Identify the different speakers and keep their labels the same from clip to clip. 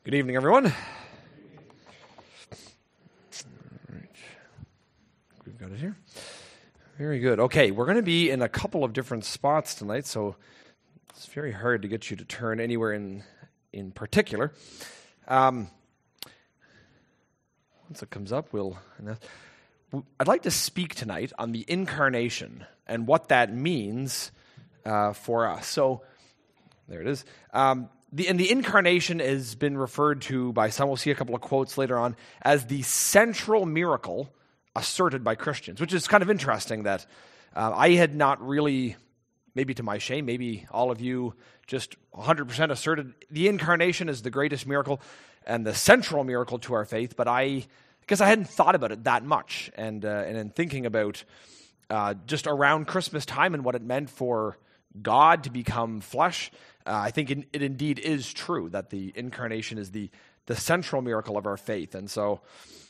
Speaker 1: Good evening, everyone. All right. We've got it here. Very good. Okay, we're going to be in a couple of different spots tonight, so it's very hard to get you to turn anywhere in particular. Once it comes up, I'd like to speak tonight on the incarnation and what that means for us. So, there it is. The incarnation has been referred to by some, we'll see a couple of quotes later on, as the central miracle asserted by Christians, which is kind of interesting that I had not really, maybe to my shame, maybe all of you just 100% asserted the incarnation is the greatest miracle and the central miracle to our faith, but I guess I hadn't thought about it that much, and in thinking about just around Christmas time and what it meant for God to become flesh, I think it indeed is true that the incarnation is the central miracle of our faith. And so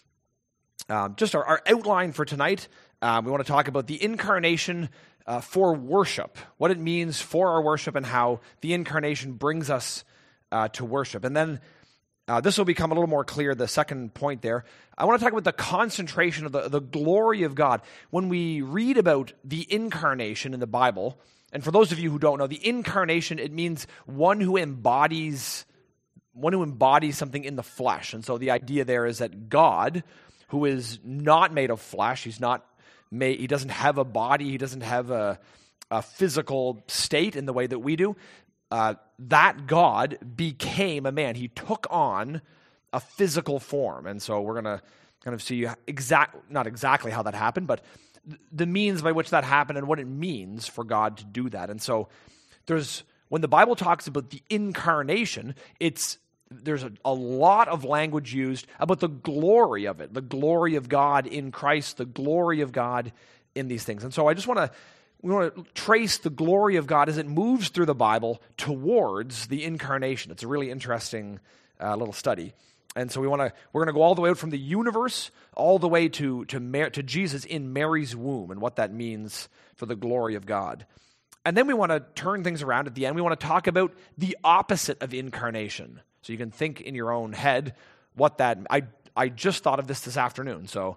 Speaker 1: just our outline for tonight, we want to talk about the incarnation for worship, what it means for our worship and how the incarnation brings us to worship. And then this will become a little more clear, the second point there. I want to talk about the concentration of the glory of God. When we read about the incarnation in the Bible, and for those of you who don't know, the incarnation, it means one who embodies something in the flesh. And so the idea there is that God, who is not made of flesh, he doesn't have a body, he doesn't have a physical state in the way that we do, that God became a man. He took on a physical form. And so we're going to kind of see not exactly how that happened, but the means by which that happened and what it means for God to do that. And so when the Bible talks about the incarnation, there's a lot of language used about the glory of it, the glory of God in Christ, the glory of God in these things. And so we want to trace the glory of God as it moves through the Bible towards the incarnation. It's a really interesting little study. And so we're going to go all the way out from the universe all the way to Jesus in Mary's womb and what that means for the glory of God. And then we want to turn things around at the end. We want to talk about the opposite of incarnation. So you can think in your own head what that. I just thought of this afternoon. So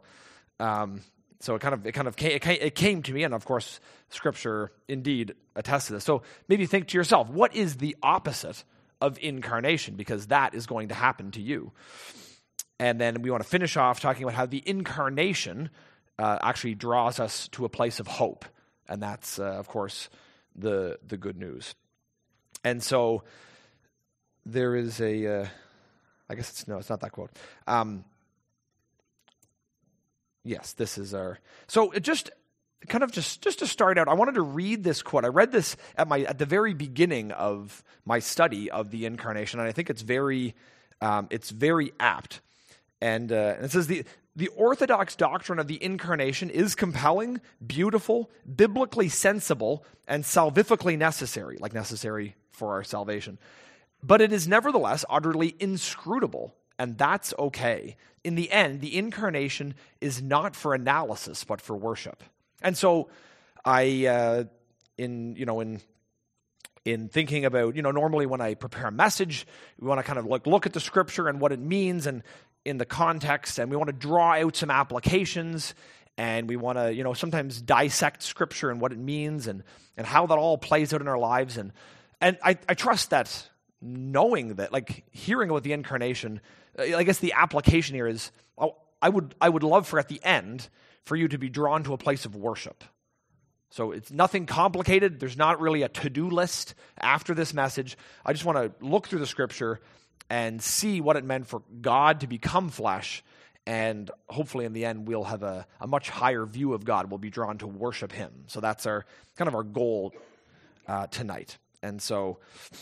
Speaker 1: it came to me, and of course Scripture indeed attests to this. So maybe think to yourself, what is the opposite of incarnation, because that is going to happen to you. And then we want to finish off talking about how the incarnation actually draws us to a place of hope, and that's of course the good news. And so there is it's not that quote. Yes, this is our. So it just to start out, I wanted to read this quote. I read this at the very beginning of my study of the incarnation, and I think it's very apt. And it says the orthodox doctrine of the incarnation is compelling, beautiful, biblically sensible, and salvifically necessary, like necessary for our salvation. But it is nevertheless utterly inscrutable, and that's okay. In the end, the incarnation is not for analysis, but for worship. And so I, in thinking about, normally when I prepare a message, we want to kind of look at the Scripture and what it means and in the context, and we want to draw out some applications, and we want to, sometimes dissect Scripture and what it means and how that all plays out in our lives. And I trust that knowing that, hearing about the incarnation, I guess the application here is, I would love for at the end for you to be drawn to a place of worship. So it's nothing complicated. There's not really a to-do list after this message. I just want to look through the Scripture and see what it meant for God to become flesh, and hopefully in the end we'll have a much higher view of God. We'll be drawn to worship Him. So that's our goal tonight. And so,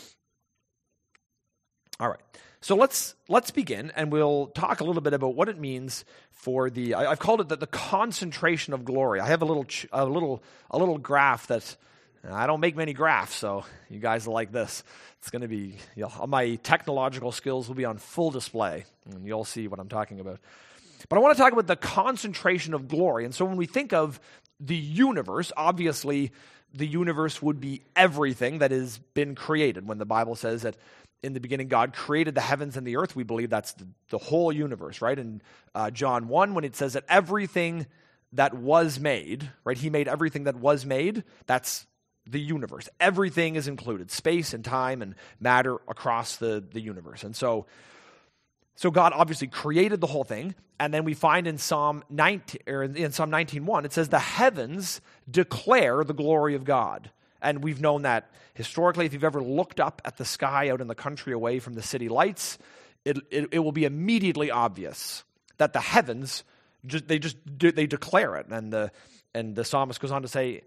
Speaker 1: all right. So let's begin, and we'll talk a little bit about what it means for I've called it the concentration of glory. I have a little graph that I don't make many graphs, so you guys will like this. It's going to be my technological skills will be on full display, and you'll see what I'm talking about. But I want to talk about the concentration of glory. And so when we think of the universe, obviously the universe would be everything that has been created. When the Bible says that in the beginning God created the heavens and the earth, we believe that's the whole universe, right? In John 1, when it says that everything that was made, right? He made everything that was made, that's the universe. Everything is included, space and time and matter across the universe. And so God obviously created the whole thing, and then we find in Psalm 19:1, it says the heavens declare the glory of God. And we've known that historically. If you've ever looked up at the sky out in the country away from the city lights, it will be immediately obvious that the heavens they declare it. And the psalmist goes on to say,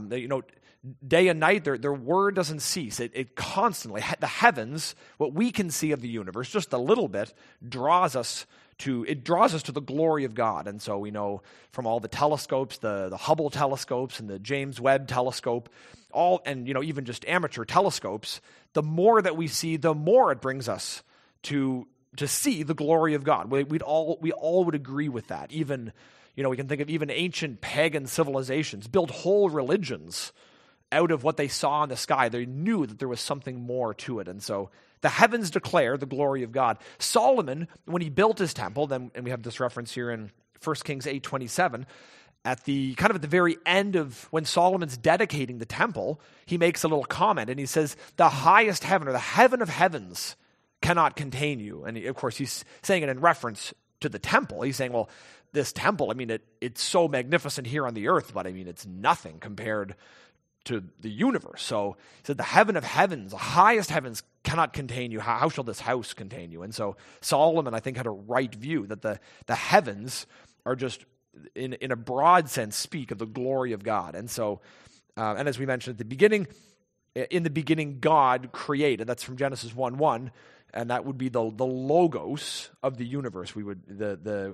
Speaker 1: day and night, their word doesn't cease. It constantly, the heavens, what we can see of the universe, just a little bit, draws us to the glory of God. And so we know from all the telescopes, the Hubble telescopes and the James Webb telescope, even just amateur telescopes, the more that we see, the more it brings us to see the glory of God. We all would agree with that. Even, we can think of even ancient pagan civilizations built whole religions out of what they saw in the sky. They knew that there was something more to it. And so the heavens declare the glory of God. Solomon, when he built his temple, and we have this reference here in 1 Kings 8:27, at the very end of when Solomon's dedicating the temple, he makes a little comment and he says, the highest heaven, or the heaven of heavens, cannot contain you. And of course, he's saying it in reference to the temple. He's saying, well, this temple, it's so magnificent here on the earth, but it's nothing compared to the universe. So he said, the heaven of heavens, the highest heavens cannot contain you. How shall this house contain you? And so Solomon, I think, had a right view that the heavens are just, in a broad sense, speak of the glory of God. And so, and as we mentioned at the beginning, in the beginning God created. That's from Genesis 1:1, and that would be the logos of the universe. We would the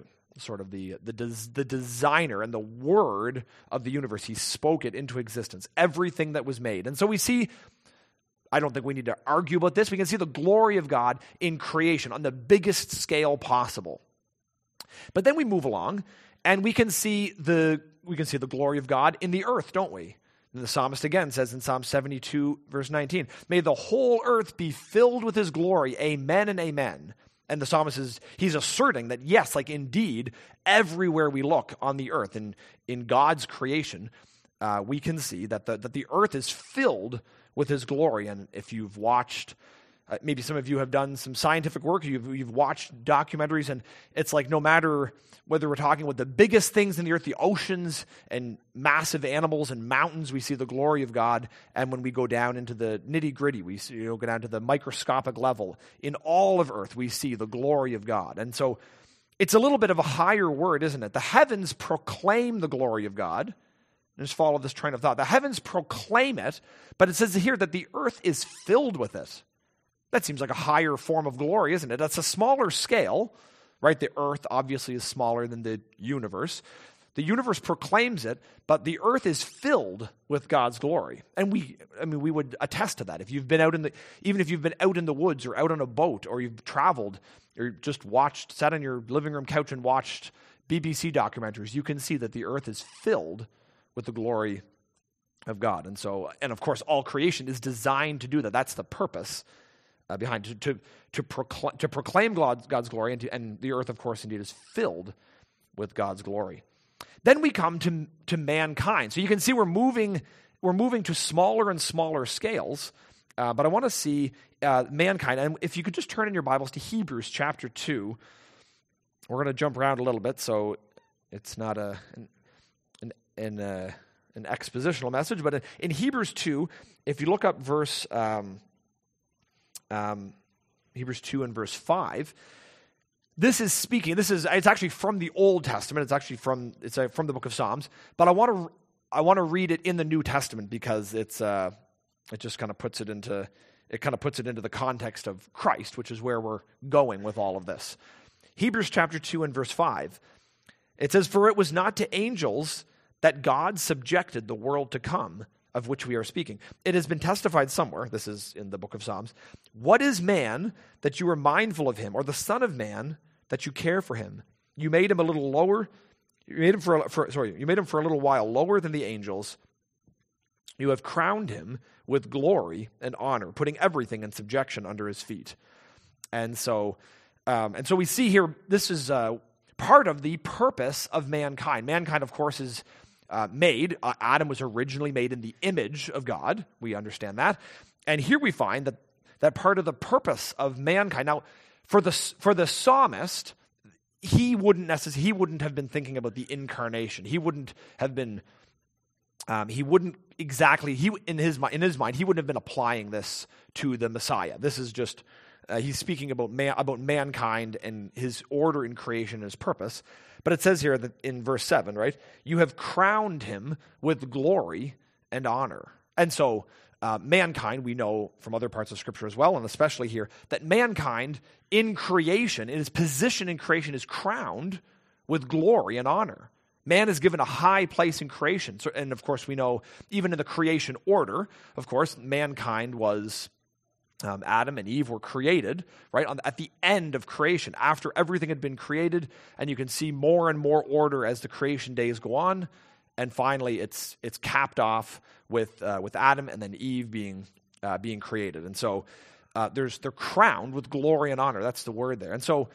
Speaker 1: designer and the word of the universe. He spoke it into existence, everything that was made. And so we see, I don't think we need to argue about this, we can see the glory of God in creation on the biggest scale possible. But then we move along and we can see the glory of God in the earth, don't we? And the psalmist again says in Psalm 72, verse 19, may the whole earth be filled with his glory, amen and amen. And the psalmist he's asserting that yes, indeed, everywhere we look on the earth and in God's creation, we can see that the earth is filled with his glory. And if you've watched, maybe some of you have done some scientific work, you've watched documentaries, and it's like no matter whether we're talking about the biggest things in the earth, the oceans and massive animals and mountains, we see the glory of God. And when we go down into the nitty-gritty, we see, go down to the microscopic level, in all of earth, we see the glory of God. And so it's a little bit of a higher word, isn't it? The heavens proclaim the glory of God. Just follow this train of thought. The heavens proclaim it, but it says here that the earth is filled with it. That seems like a higher form of glory, isn't it? That's a smaller scale, right? The earth obviously is smaller than the universe. The universe proclaims it, but the earth is filled with God's glory. And we would attest to that. If you've been even if you've been out in the woods or out on a boat, or you've traveled or just sat on your living room couch and watched BBC documentaries, you can see that the earth is filled with the glory of God. And of course, all creation is designed to do that. That's the purpose behind to proclaim God's glory, and the earth, of course, indeed is filled with God's glory. Then we come to mankind. So you can see we're moving to smaller and smaller scales. But I want to see mankind. And if you could just turn in your Bibles to Hebrews chapter 2. We're going to jump around a little bit, so it's not an expositional message. But in Hebrews 2, if you look up Hebrews 2 and verse 5, it's actually from the Old Testament. It's actually from the book of Psalms. But I want to read it in the New Testament because it just kind of puts it into the context of Christ, which is where we're going with all of this. Hebrews chapter 2 and verse 5. It says, "For it was not to angels that God subjected the world to come, of which we are speaking. It has been testified somewhere," this is in the book of Psalms, "What is man that you are mindful of him, or the son of man that you care for him? You made him a little lower. You made him for a little while lower than the angels. You have crowned him with glory and honor, putting everything in subjection under his feet. And so we see here, this is part of the purpose of mankind. Mankind, of course, is made. Adam was originally made in the image of God. We understand that. And here we find that part of the purpose of mankind. Now, for the psalmist, he wouldn't have been thinking about the incarnation. He wouldn't have been. In his mind, he wouldn't have been applying this to the Messiah. This is just he's speaking about mankind and his order in creation and his purpose. But it says here that in verse 7, right? You have crowned him with glory and honor. And so mankind, we know from other parts of Scripture as well, and especially here, that mankind in creation, in his position in creation, is crowned with glory and honor. Man is given a high place in creation. So, and of course, we know even in the creation order, of course, mankind was, Adam and Eve were created, right, at the end of creation, after everything had been created, and you can see more and more order as the creation days go on, and finally it's capped off with Adam and then Eve being created. And so they're crowned with glory and honor. That's the word there. And so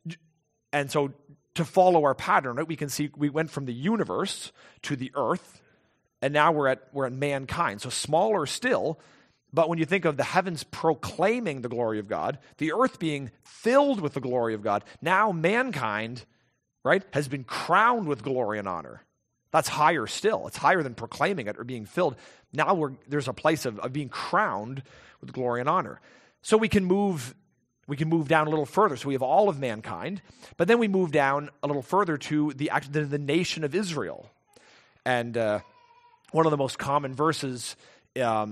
Speaker 1: to follow our pattern, right, we can see we went from the universe to the earth, and now we're at mankind. So smaller still, but when you think of the heavens proclaiming the glory of God, the earth being filled with the glory of God, now mankind, right, has been crowned with glory and honor. That's higher still. It's higher than proclaiming it or being filled. Now there's a place of being crowned with glory and honor. So we can move down a little further. So we have all of mankind, but then we move down a little further to the nation of Israel. And one of the most common verses I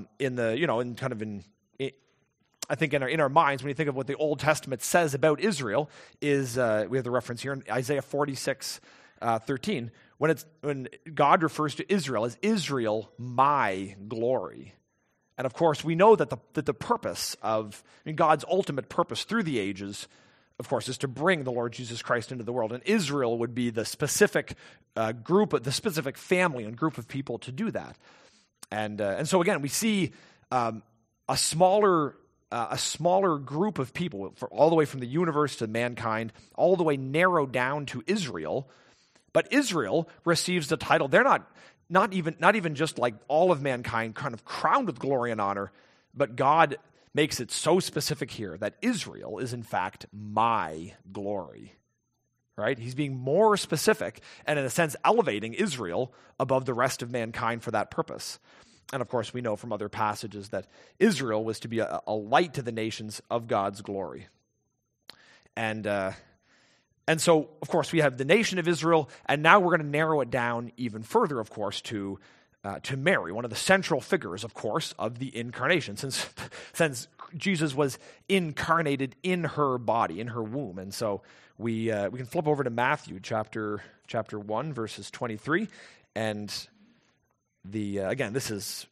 Speaker 1: think in our minds when you think of what the Old Testament says about Israel is we have the reference here in Isaiah 46:13 when God refers to Israel as Israel, my glory. And of course, we know that the purpose God's ultimate purpose through the ages, of course, is to bring the Lord Jesus Christ into the world. And Israel would be the specific the specific family and group of people to do that. And so again, we see a smaller group of people, all the way from the universe to mankind, all the way narrowed down to Israel. But Israel receives the title. They're not even just like all of mankind kind of crowned with glory and honor, but God makes it so specific here that Israel is in fact my glory, right? He's being more specific and in a sense elevating Israel above the rest of mankind for that purpose. And of course, we know from other passages that Israel was to be a light to the nations of God's glory. And so, of course, we have the nation of Israel, and now we're going to narrow it down even further, of course, to Mary, one of the central figures, of course, of the incarnation, since Jesus was incarnated in her body, in her womb. And so we can flip over to Matthew chapter 1, verses 23, and again, this is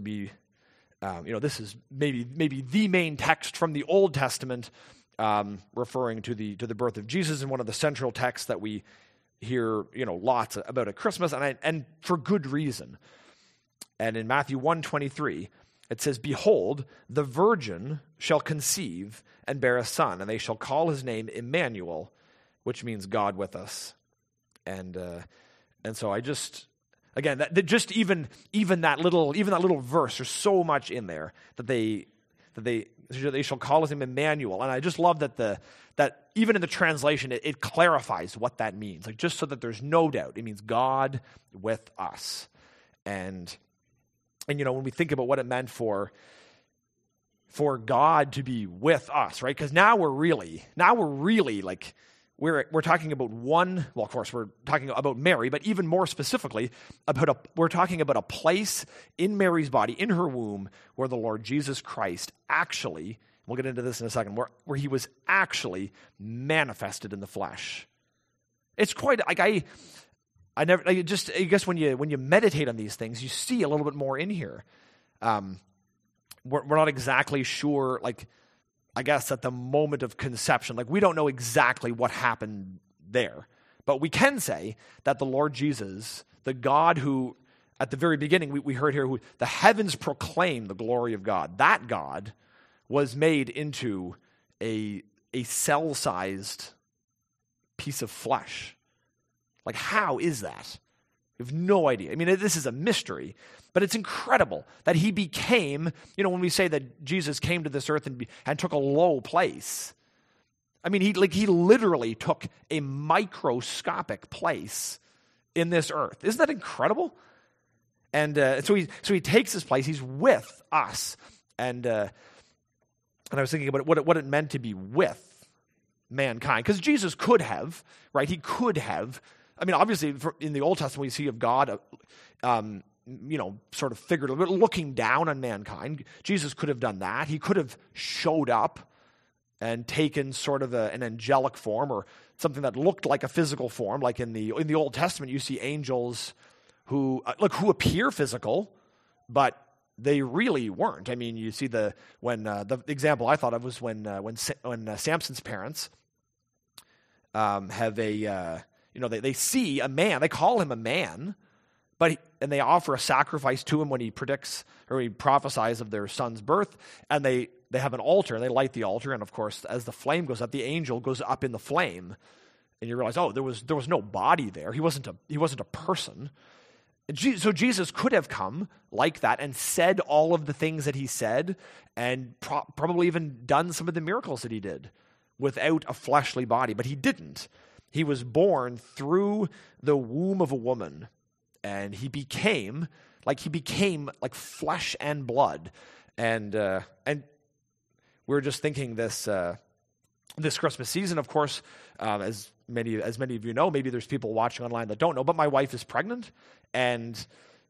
Speaker 1: maybe the main text from the Old Testament. Referring to the birth of Jesus, and one of the central texts that we hear lots about at Christmas, and for good reason. And in Matthew 1:23, it says, "Behold, the virgin shall conceive and bear a son, and they shall call his name Emmanuel," which means God with us. And so I just again even that little verse, there's so much in there that they shall call his name Emmanuel. And I just love that even in the translation, it clarifies what that means. Like, just so that there's no doubt, it means God with us. And when we think about what it meant for God to be with us, right? Because now we're really like, we're talking about of course, we're talking about Mary, but even more specifically, we're talking about a place in Mary's body, in her womb, where the Lord Jesus Christ actually, we'll get into this in a second, where he was actually manifested in the flesh. It's quite, like, I guess when you meditate on these things, you see a little bit more in here. We're not exactly sure, like, I guess at the moment of conception, like, we don't know exactly what happened there. But we can say that the Lord Jesus, the God who at the very beginning, we heard here, the heavens proclaim the glory of God. That God was made into a cell-sized piece of flesh. Like, how is that? We have no idea. I mean, this is a mystery, but it's incredible that he became, when we say that Jesus came to this earth and took a low place, I mean, he literally took a microscopic place in this earth. Isn't that incredible? And so he takes his place. He's with us. And I was thinking about what it meant to be with mankind. Because Jesus could have, right? He could have. I mean, obviously, in the Old Testament, we see of God, sort of figuratively looking down on mankind. Jesus could have done that. He could have showed up and taken sort of an angelic form or something that looked like a physical form. Like in the Old Testament, you see angels who appear physical, but they really weren't. I mean, you see the example I thought of was when Samson's parents have they see a man, they call him a man, and they offer a sacrifice to him when he predicts or he prophesies of their son's birth, and they have an altar, and they light the altar, and of course, as the flame goes up, the angel goes up in the flame, and you realize, there was no body there. He wasn't a person. So Jesus could have come like that and said all of the things that he said, and probably even done some of the miracles that he did without a fleshly body, but he didn't. He was born through the womb of a woman, and he became like flesh and blood, and we're just thinking this Christmas season, of course, as many of you know, maybe there's people watching online that don't know, but my wife is pregnant, and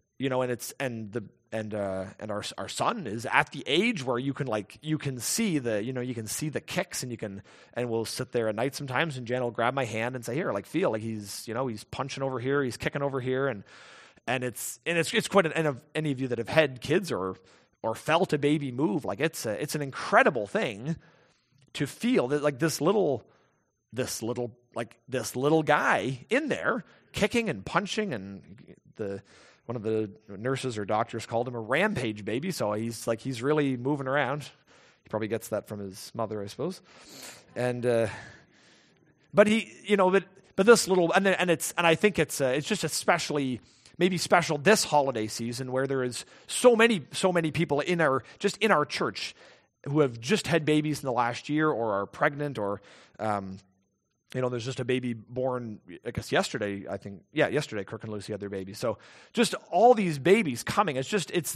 Speaker 1: our son is at the age where you can see the kicks, and we'll sit there at night sometimes, and Jan will grab my hand and say, here, feel like he's punching over here, he's kicking over here, and it's quite and any of you that have had kids or felt a baby move, it's an incredible thing to feel that this little guy in there kicking and punching, and one of the nurses or doctors called him a rampage baby, so he's really moving around. He probably gets that from his mother, I suppose. And but this little and I think it's just especially maybe special this holiday season where there is so many people in our church who have just had babies in the last year or are pregnant or there's just a baby born, I guess yesterday, yesterday Kirk and Lucy had their baby. So just all these babies coming, I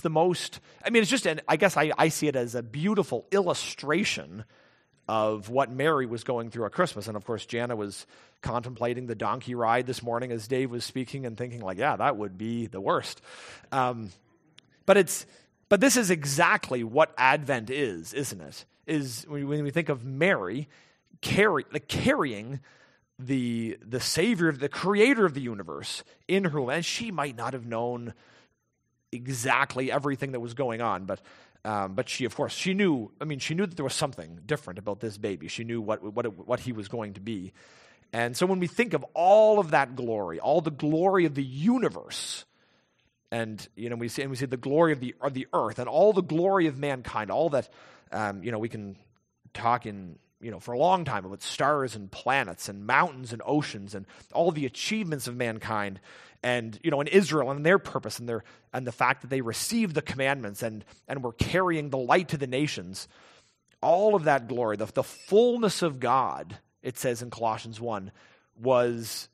Speaker 1: guess I see it as a beautiful illustration of what Mary was going through at Christmas. And of course, Jana was contemplating the donkey ride this morning as Dave was speaking and thinking that would be the worst. But this is exactly what Advent is, isn't it? Is when we think of Mary carrying the Savior, the Creator of the universe in her womb. And she might not have known exactly everything that was going on, but she, of course, she knew that there was something different about this baby. She knew what he was going to be. And so when we think of all of that glory, all the glory of the universe, and we see the glory of the earth and all the glory of mankind, all that we can talk for a long time about stars and planets and mountains and oceans and all the achievements of mankind, and in Israel and their purpose and the fact that they received the commandments and were carrying the light to the nations. All of that glory, the fullness of God, it says in Colossians 1, was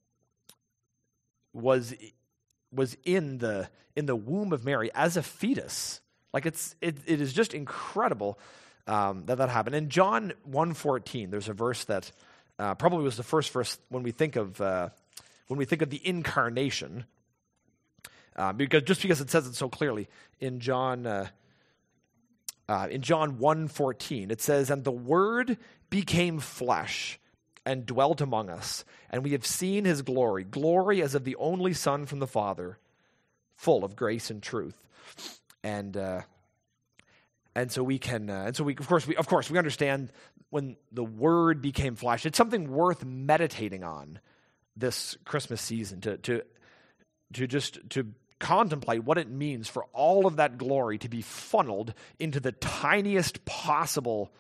Speaker 1: in the womb of Mary as a fetus. It is just incredible that happened. In John 1:14, there's a verse that probably was the first verse when we think of the incarnation, because it says it so clearly in John 1:14, it says, "And the Word became flesh and dwelt among us, and we have seen his glory, glory as of the only Son from the Father, full of grace and truth." And so we can, of course, we understand when the Word became flesh. It's something worth meditating on this Christmas season to contemplate what it means for all of that glory to be funneled into the tiniest possible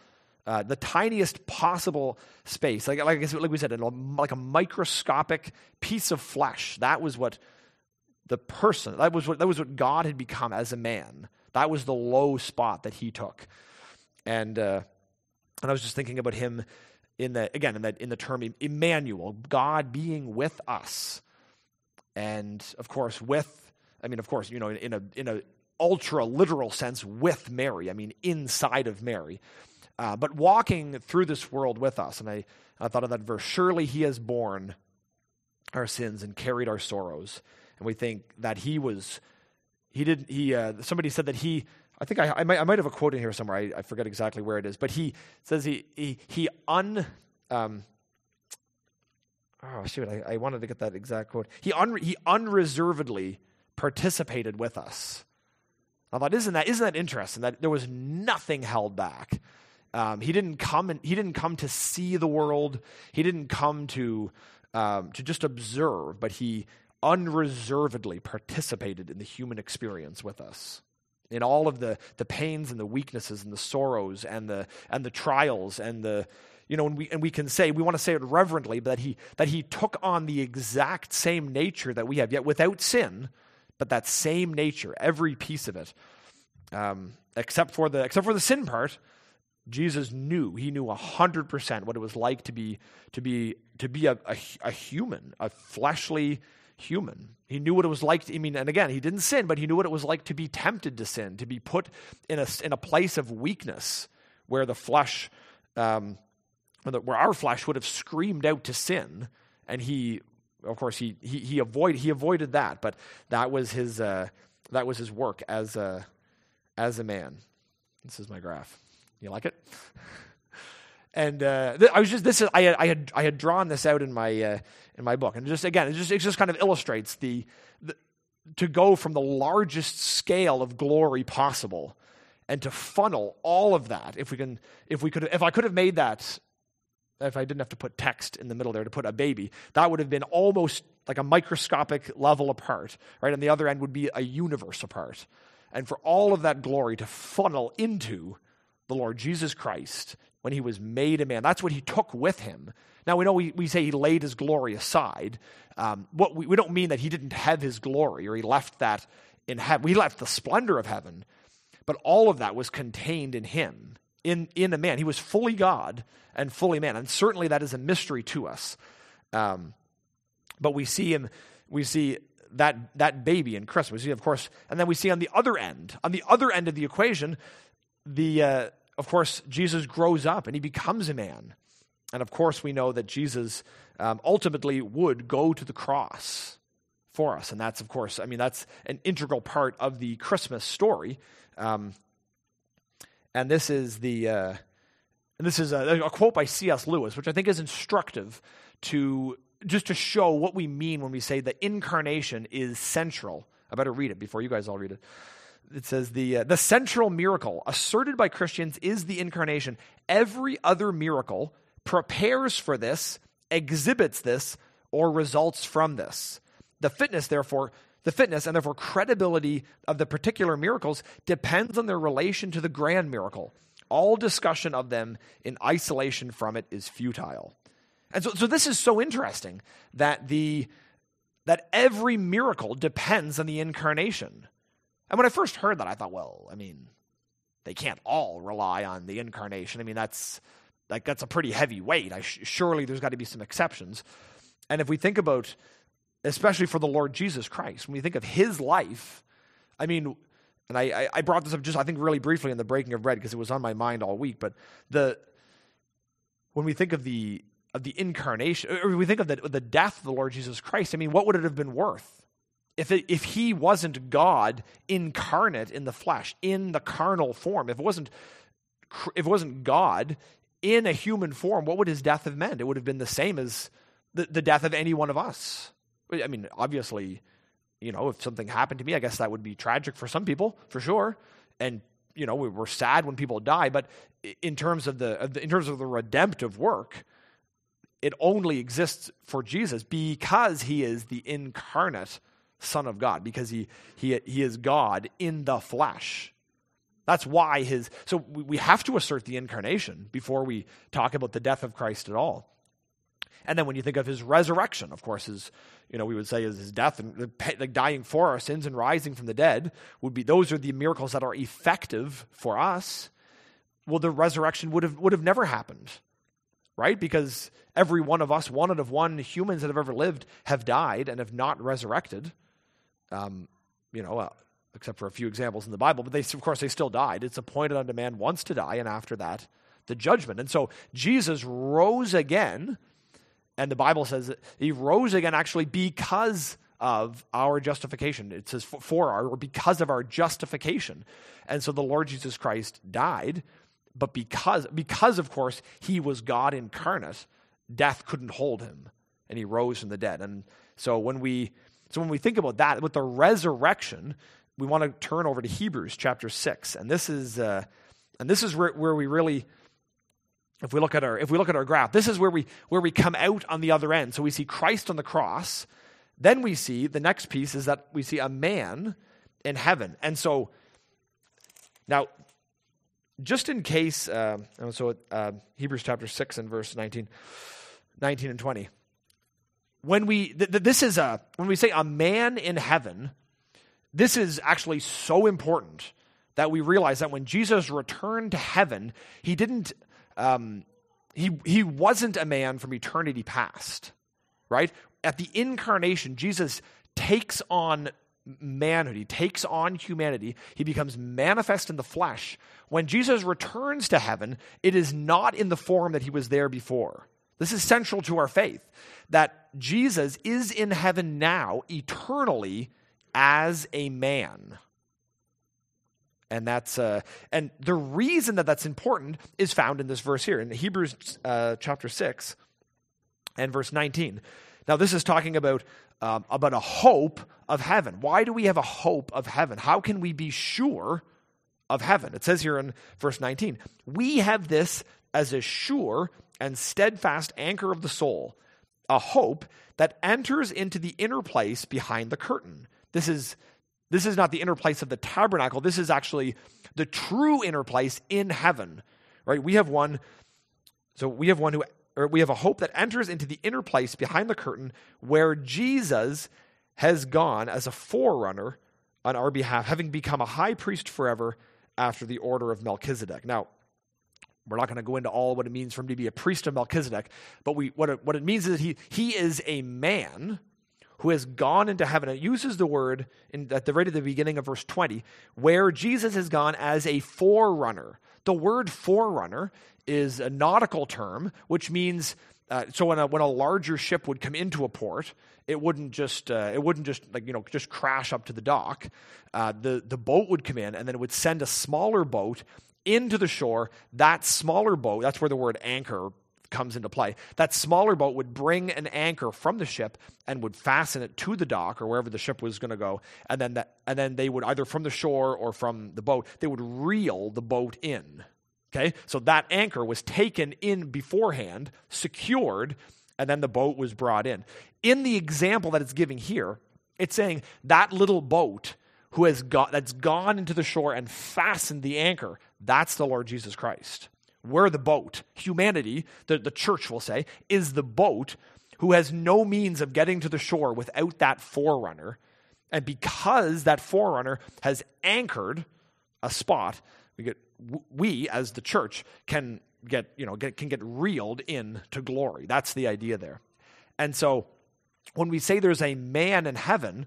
Speaker 1: space, like we said, like a microscopic piece of flesh. That was what the person. That was what God had become as a man. That was the low spot that he took, and I was just thinking about him in the term Emmanuel, God being with us, and of course in a ultra literal sense with Mary. I mean, inside of Mary. But walking through this world with us, and I thought of that verse, surely he has borne our sins and carried our sorrows. And we think that somebody said that I think I might have a quote in here somewhere, I forget exactly where it is, but he says I wanted to get that exact quote. He unreservedly participated with us. I thought, isn't that interesting, that there was nothing held back. He didn't come to see the world. He didn't come to just observe, but he unreservedly participated in the human experience with us, in all of the pains and the weaknesses and the sorrows and the trials and the, and we can say, we want to say it reverently, but that he took on the exact same nature that we have, yet without sin, but that same nature, every piece of it, except for the sin part. Jesus knew 100% what it was like to be a human, a fleshly human. He knew what it was like. And again, he didn't sin, but he knew what it was like to be tempted to sin, to be put in a place of weakness where the flesh, where our flesh would have screamed out to sin, and he avoided that. But that was his work as a man. This is my graph. You like it? And I had drawn this out in my book, and it just kind of illustrates the to go from the largest scale of glory possible, and to funnel all of that. If I could have made that, if I didn't have to put text in the middle there to put a baby, that would have been almost like a microscopic level apart, right? And the other end would be a universe apart, and for all of that glory to funnel into the Lord Jesus Christ when he was made a man. That's what he took with him. Now, we know we say he laid his glory aside. We don't mean that he didn't have his glory or he left that in heaven. He left the splendor of heaven, but all of that was contained in him, in a man. He was fully God and fully man, and certainly that is a mystery to us. But we see that baby in Christmas. We see, of course, and then we see on the other end of the equation, of course, Jesus grows up and he becomes a man. And of course, we know that Jesus ultimately would go to the cross for us. And that's, of course, that's an integral part of the Christmas story. And this is a quote by C.S. Lewis, which I think is instructive to show what we mean when we say the incarnation is central. I better read it before you guys all read it. It says, the central miracle asserted by Christians is the incarnation. Every other miracle prepares for this, exhibits this, or results from this. The fitness and therefore credibility of the particular miracles depends on their relation to the grand miracle. All discussion of them in isolation from it is futile. And so this is so interesting that every miracle depends on the incarnation. And when I first heard that, I thought, they can't all rely on the incarnation. That's a pretty heavy weight. Surely there's got to be some exceptions. And if we think about, especially for the Lord Jesus Christ, when we think of his life, and I brought this up just, I think, really briefly in the breaking of bread because it was on my mind all week, but when we think of the incarnation, or we think of the death of the Lord Jesus Christ, what would it have been worth? If he wasn't God incarnate in the flesh, in the carnal form, if it wasn't God in a human form, what would his death have meant? It would have been the same as the death of any one of us. Obviously, if something happened to me, I guess that would be tragic for some people, for sure. And we're sad when people die. But in terms of the redemptive work, it only exists for Jesus because he is the incarnate Son of God, because he is God in the flesh. That's why so we have to assert the incarnation before we talk about the death of Christ at all. And then when you think of his resurrection, of course, we would say his death and like dying for our sins and rising from the dead those are the miracles that are effective for us. Well, the resurrection would have never happened, right? Because every one of us, one out of one humans that have ever lived, have died and have not resurrected. Except for a few examples in the Bible, but they still died. It's appointed unto man once to die, and after that, the judgment. And so Jesus rose again, and the Bible says that he rose again actually because of our justification. It says or because of our justification. And so the Lord Jesus Christ died, but because of course he was God incarnate, death couldn't hold him, and he rose from the dead. And so when we think about that, with the resurrection, we want to turn over to Hebrews chapter 6, and this is where we really, if we look at our graph, this is where we come out on the other end. So we see Christ on the cross. Then we see the next piece is that we see a man in heaven. And so now, just in case, Hebrews chapter 6 and verse 19 and 20. When we say a man in heaven, this is actually so important that we realize that when Jesus returned to heaven, he didn't. He wasn't a man from eternity past, right? At the incarnation, Jesus takes on manhood. He takes on humanity. He becomes manifest in the flesh. When Jesus returns to heaven, it is not in the form that he was there before. This is central to our faith, that Jesus is in heaven now, eternally, as a man. And and the reason that that's important is found in this verse here, in Hebrews chapter 6 and verse 19. Now, this is talking about a hope of heaven. Why do we have a hope of heaven? How can we be sure of heaven? It says here in verse 19, we have this as a sure and steadfast anchor of the soul, a hope that enters into the inner place behind the curtain. This is not the inner place of the tabernacle. This is actually the true inner place in heaven, right? We have a hope that enters into the inner place behind the curtain, where Jesus has gone as a forerunner on our behalf, having become a high priest forever after the order of Melchizedek. Now, we're not going to go into all what it means for him to be a priest of Melchizedek, but what it means is that he is a man who has gone into heaven. It uses the word at the beginning of verse 20, where Jesus has gone as a forerunner. The word forerunner is a nautical term, which means so when a larger ship would come into a port, it wouldn't just crash up to the dock. The boat would come in, and then it would send a smaller boat into the shore. That smaller boat, that's where the word anchor comes into play. That smaller boat would bring an anchor from the ship and would fasten it to the dock or wherever the ship was going to go, and then they would, either from the shore or from the boat, they would reel the boat in. Okay, so that anchor was taken in beforehand, secured, and then the boat was brought in. In the example that it's giving here, it's saying that little boat that's gone into the shore and fastened the anchor, that's the Lord Jesus Christ. We're the boat. Humanity, the church will say, is the boat who has no means of getting to the shore without that forerunner. And because that forerunner has anchored a spot, we as the church can get reeled in to glory. That's the idea there. And so when we say there's a man in heaven,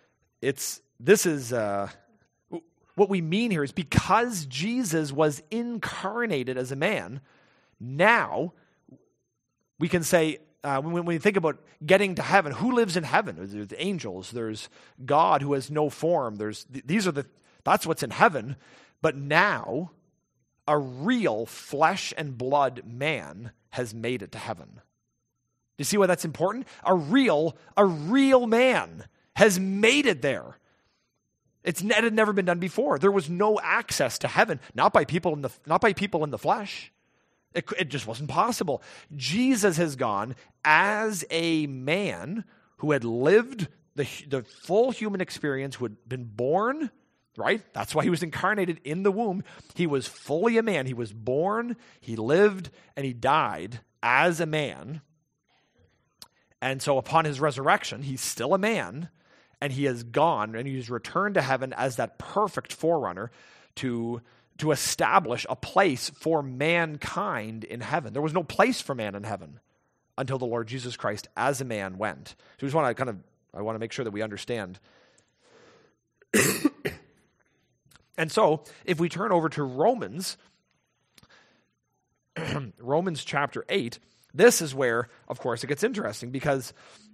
Speaker 1: what we mean here is because Jesus was incarnated as a man, now we can say, when we think about getting to heaven, who lives in heaven? There's angels, there's God who has no form, that's what's in heaven. But now, a real flesh and blood man has made it to heaven. Do you see why that's important? A real man has made it there. It had never been done before. There was no access to heaven, not by people in the flesh. It just wasn't possible. Jesus has gone as a man who had lived the full human experience would have been born, right? That's why he was incarnated in the womb. He was fully a man. He was born, he lived, and he died as a man. And so upon his resurrection, he's still a man, and he has gone, and he's returned to heaven as that perfect forerunner to establish a place for mankind in heaven. There was no place for man in heaven until the Lord Jesus Christ as a man went. So we just want to I want to make sure that we understand. And so, if we turn over to Romans chapter 8, this is where, of course, it gets interesting because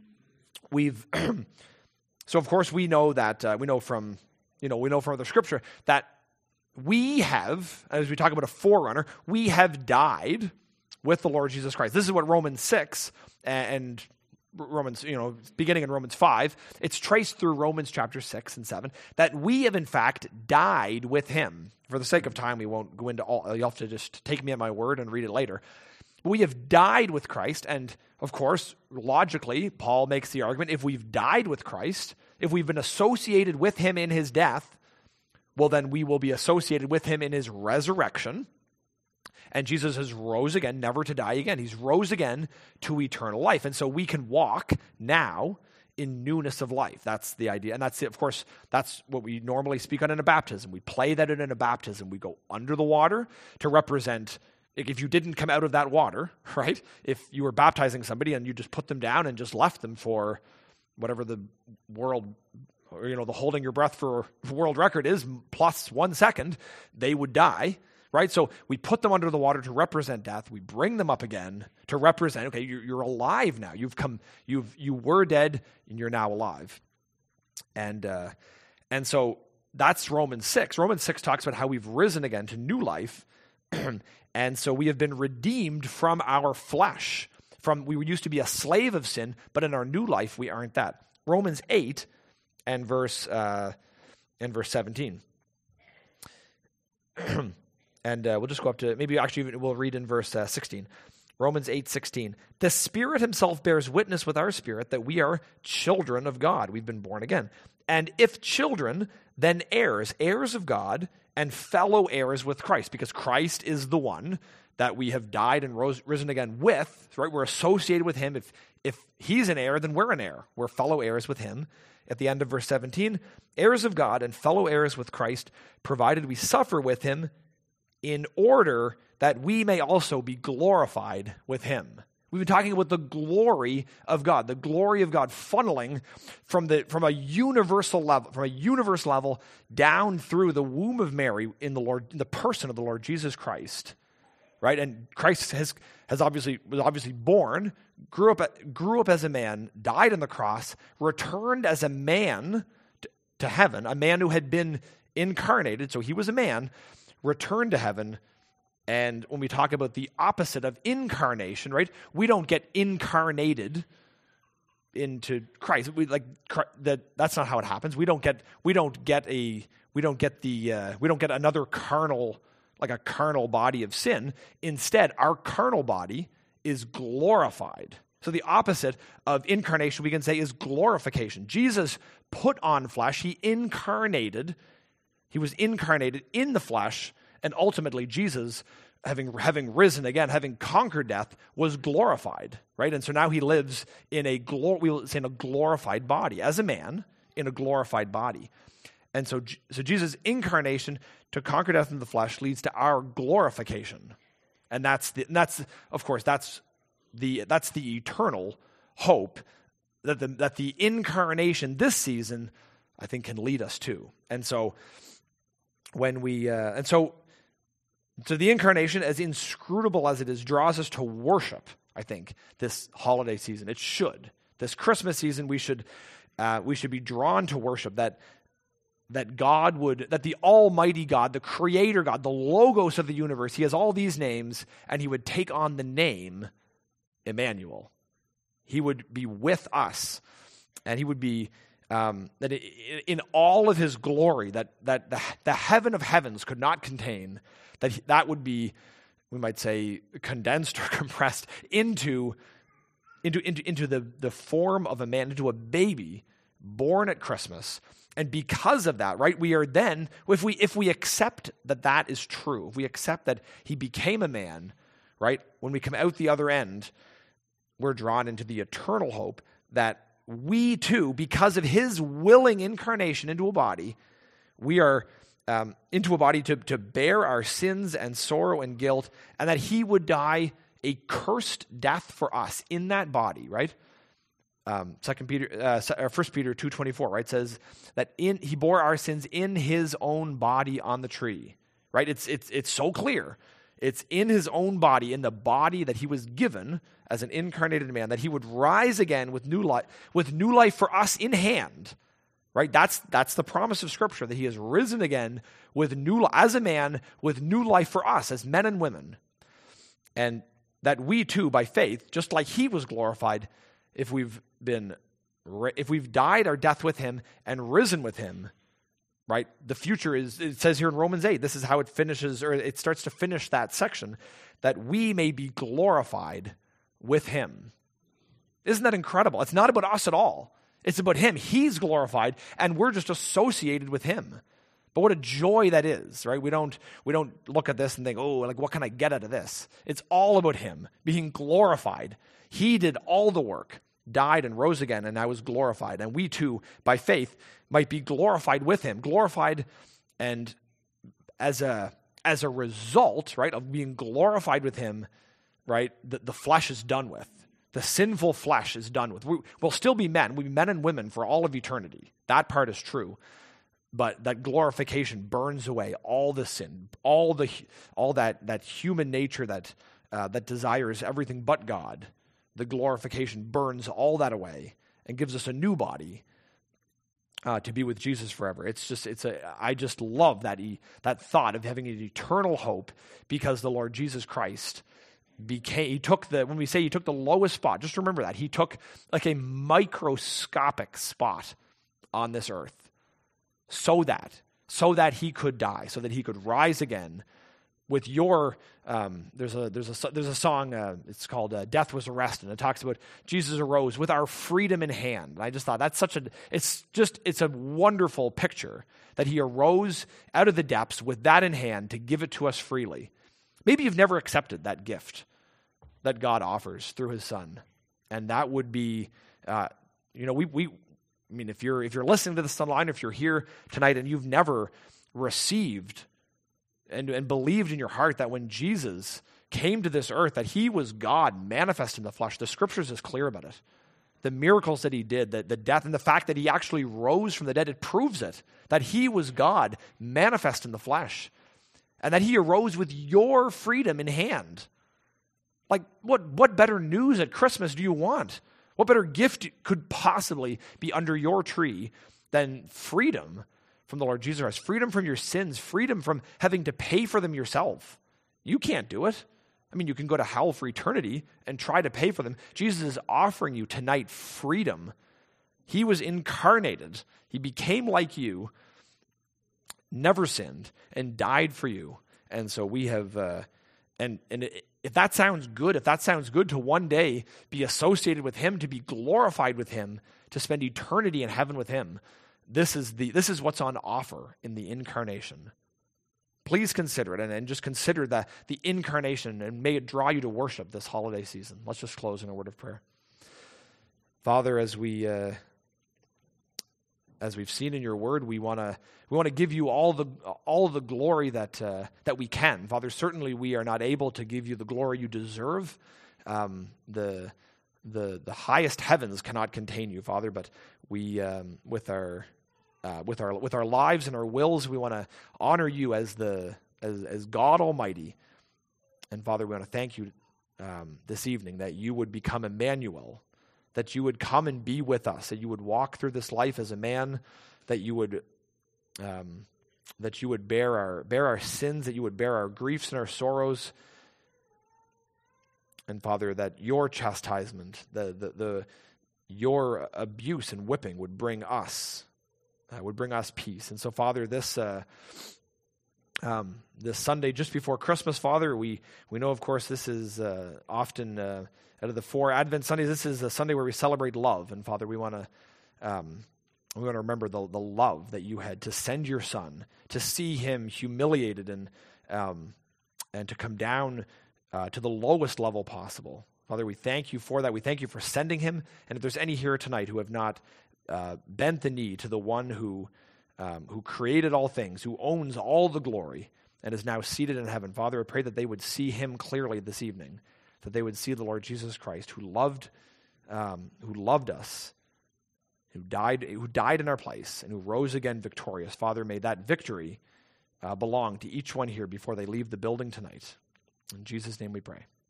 Speaker 1: so of course we know that, we know from the scripture that we have, as we talk about a forerunner, we have died with the Lord Jesus Christ. This is what Romans 6 and Romans, beginning in Romans 5, it's traced through Romans chapter 6 and 7, that we have in fact died with him. For the sake of time, we won't go into all, you'll have to just take me at my word and read it later. We have died with Christ, and of course, logically, Paul makes the argument, if we've died with Christ, if we've been associated with him in his death, well then we will be associated with him in his resurrection. And Jesus has rose again, never to die again. He's rose again to eternal life. And so we can walk now in newness of life. That's the idea. And of course, that's what we normally speak on in a baptism. We play that in a baptism. We go under the water to represent, if you didn't come out of that water, right? If you were baptizing somebody and you just put them down and just left them for whatever the world, the holding your breath for world record is, plus 1 second, they would die. Right? So we put them under the water to represent death. We bring them up again to represent, okay, you're alive now. You were dead and you're now alive. And so that's Romans 6. Romans 6 talks about how we've risen again to new life. And so we have been redeemed from our flesh. We used to be a slave of sin, but in our new life we aren't that. Romans 8 and verse 17. And we'll just go up to, maybe actually we'll read in verse 16. Romans 8:16. The Spirit himself bears witness with our spirit that we are children of God. We've been born again. And if children, then heirs of God and fellow heirs with Christ, because Christ is the one that we have died and risen again with, right? We're associated with him. If he's an heir, then we're an heir. We're fellow heirs with him. At the end of verse 17, heirs of God and fellow heirs with Christ, provided we suffer with him, in order that we may also be glorified with him. We've been talking about the glory of God funneling from a universal level down through the womb of Mary in the person of the Lord Jesus Christ, right? And Christ was obviously born, grew up as a man, died on the cross, returned as a man to heaven, a man who had been incarnated, so he was a man, returned to heaven. And when we talk about the opposite of incarnation, right? We don't get incarnated into Christ. That's not how it happens. We don't get another carnal, like a carnal body of sin. Instead, our carnal body is glorified. So the opposite of incarnation, we can say, is glorification. Jesus put on flesh. He was incarnated in the flesh, and ultimately Jesus, having risen again, having conquered death, was glorified, right? And so now he lives in a glorified body, as a man, in a glorified body. And so Jesus' incarnation to conquer death in the flesh leads to our glorification. And that's the eternal hope that the incarnation this season, I think, can lead us to. And so so the incarnation, as inscrutable as it is, draws us to worship, I think, this holiday season. It should. This Christmas season, we should be drawn to worship, that the Almighty God, the Creator God, the Logos of the universe, he has all these names, and he would take on the name Emmanuel. He would be with us, and he would be that in all of his glory that the heaven of heavens could not contain, that would be, we might say, condensed or compressed into the form of a man, into a baby born at Christmas. And because of that, right, we are then, if we accept that that is true, if we accept that he became a man, right, when we come out the other end, we're drawn into the eternal hope that we too, because of his willing incarnation into a body, we are into a body to bear our sins and sorrow and guilt, and that he would die a cursed death for us in that body, right? 1 Peter 2:24, right, says that he bore our sins in his own body on the tree, right? It's so clear. It's in his own body, in the body that he was given as an incarnated man, that he would rise again with new life for us in hand, right? That's the promise of Scripture, that he has risen again as a man with new life for us as men and women, and that we too, by faith, just like he was glorified, if we've died our death with him and risen with him, right? The future is, it says here in Romans 8, this is how it finishes, or it starts to finish that section, that we may be glorified with him. Isn't that incredible? It's not about us at all. It's about him. He's glorified, and we're just associated with him. But what a joy that is, right? We don't look at this and think, oh, like, what can I get out of this? It's all about him being glorified. He did all the work, died and rose again, and now is glorified. And we too, by faith, might be glorified with him. Glorified, and as a result, right, of being glorified with him, right, the flesh is done with. The sinful flesh is done with. We'll still be men. We'll be men and women for all of eternity. That part is true. But that glorification burns away all the sin, all that human nature that desires everything but God. The glorification burns all that away and gives us a new body to be with Jesus forever. I just love that thought of having an eternal hope, because the Lord Jesus Christ when we say he took the lowest spot, just remember that. He took like a microscopic spot on this earth so that he could die, so that he could rise again with your, there's a song, it's called Death Was Arrested, and it talks about Jesus arose with our freedom in hand. And I just thought that's it's a wonderful picture that he arose out of the depths with that in hand to give it to us freely. Maybe you've never accepted that gift that God offers through his son. And that would be, I mean, if you're listening to this online, if you're here tonight and you've never received and believed in your heart that when Jesus came to this earth, that he was God manifest in the flesh, the Scriptures is clear about it. The miracles that he did, the death, and the fact that he actually rose from the dead, it proves it, that he was God manifest in the flesh, and that he arose with your freedom in hand. Like, what better news at Christmas do you want? What better gift could possibly be under your tree than freedom from the Lord Jesus Christ? Freedom from your sins, freedom from having to pay for them yourself. You can't do it. I mean, you can go to hell for eternity and try to pay for them. Jesus is offering you tonight freedom. He was incarnated. He became like you, never sinned, and died for you. And so we have, if that sounds good, to one day be associated with him, to be glorified with him, to spend eternity in heaven with him, this is what's on offer in the incarnation. Please consider it, and just consider the incarnation, and may it draw you to worship this holiday season. Let's just close in a word of prayer. Father, as we've seen in your word, we want to give you all the glory that we can. Father, certainly we are not able to give you the glory you deserve. The highest heavens cannot contain you, Father, but we with our lives and our wills, we want to honor you as God Almighty. And Father, we want to thank you this evening that you would become Emmanuel, that you would come and be with us, that you would walk through this life as a man, that you would bear our sins, that you would bear our griefs and our sorrows. And Father, that your chastisement, your abuse and whipping would bring us peace. And so, Father, this Sunday just before Christmas, Father, we know, of course, this is often out of the 4 Advent Sundays, this is a Sunday where we celebrate love. And Father, we want to We want to remember the love that you had to send your Son, to see him humiliated and to come down to the lowest level possible. Father, we thank you for that. We thank you for sending him. And if there's any here tonight who have not bent the knee to the one who created all things, who owns all the glory, and is now seated in heaven, Father, I pray that they would see him clearly this evening, that they would see the Lord Jesus Christ, who loved us, who died in our place, and who rose again victorious. Father, may that victory belong to each one here before they leave the building tonight. In Jesus' name we pray.